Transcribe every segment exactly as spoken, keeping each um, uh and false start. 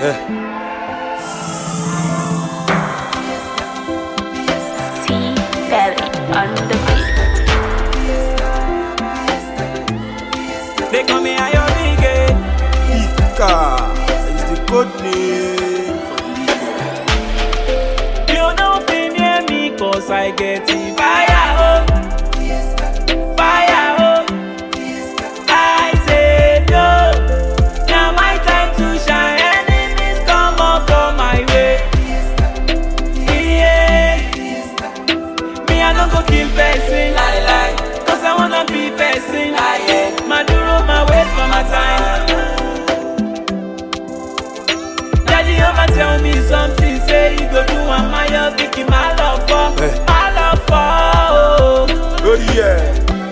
On the beat. They call me Ayomige. Ika is the code name. You don't feel near me cause I get the fire, oh. Fire, oh. I say no. Now my time to shine. Enemies come up on my way. Yeah. Me I don't go kill person, lie lie. Cause I wanna be person, lie yeah. Maduro my wait for my time. Daddy over tell me something, say you go do one my your Vicky my love for, Eh. my love for. Oh, Oh yeah.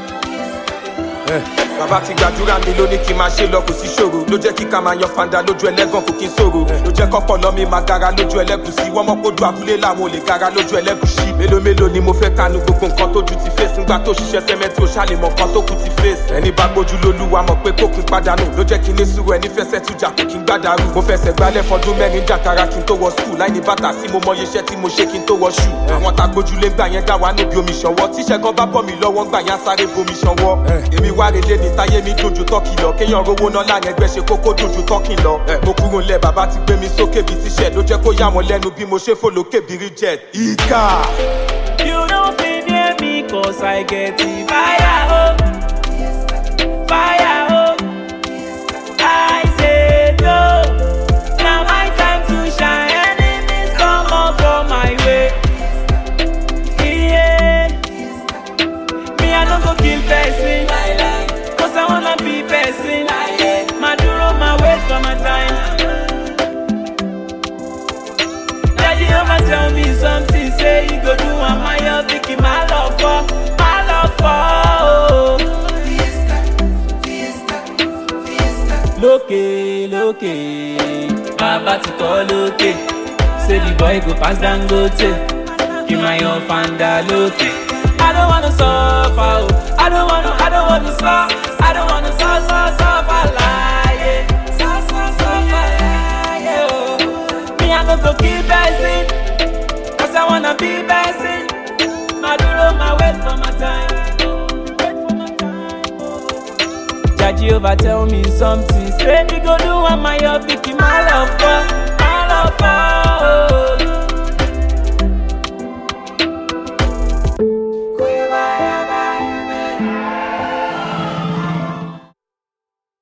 Bàbá ti gbàdúrà mi ló ní kí n máa ṣe lọ kò sí ṣòro ló jẹ́ kí ká máa yan fanda lójú ẹlẹ́gàn kò kí n ṣòro ló jẹ́ kọ́pọ̀ lọ́ mi máa gara lójú ẹlẹ́gùsí wọ́n mọ̀ kójú abúlé làwọn ò lè gara lójú ẹlẹ́gùsí mélòó mélòó ni mo fẹ́ kanu gbogbo nǹkan tójú ti fèsì ńgbà tó ṣiṣẹ́ sẹ́mẹ́ntì ò ṣàlè mọ̀ nǹkan tó kù ti fèsì ẹni bá gbójú lólúwa mọ̀ pé kó kí n padànù ló jẹ́ kí n ní sùúrù ẹni fẹsẹ̀ tújà kò kí n gbàdàrú mo fẹsẹ̀ gbálẹ̀ fọdún mẹ́rin jàkàrà kí n tó wọ skul láì ní bàtà sí mo mọye iṣẹ́ tí mo ṣe kí n tó wọ ṣù àwọn tá gbójúlé gbà yẹn dá wa níbi omi ṣanwọ́ tíṣẹ́ gan bá bọ̀ mí lọ́wọ́ gbà yẹn sáré bomi ṣanwọ́ èmi wá relé ní táyé mi dojú tọ́kì lọ kéèyàn rówó náà láàrin ẹgbẹ́ ṣe kókó dojú tọ́kì lọ mo kúrò ńlẹ̀ bàbá ti gbé mi sókè bíi tíṣẹ́ ló jẹ́ kó yà wọ́n lẹ́nu bí mo ṣe fò lókè bíi ríjẹ̀t ìkà. You don't feel near me cause I get the fire, oh. Fire, oh. I say no. Now my time to shine. Enemies come up on my way. Yeah. Me I don't go kill person. Cause I wanna be person. Maduro my wait for my time. Daddy over tell me something, say you go do one my your Vicky my love for, my love for. Lókè, lókè, bàbá ti kọ́ lókè. Say the boy go pass Dangote, kí my your fanda lókè. I don't wanna suffer, oh. I don't wanna, I don't wanna suffer, I don't wanna suffer, suffer, suffer lie, suffer, suffer lie, oh. Me I no go kill person, cause I wanna be person. Maduro my wait for my time, wait for my time, oh. Jaji over tell me something, say you go do one my your Vicky my love for, my love for, oh.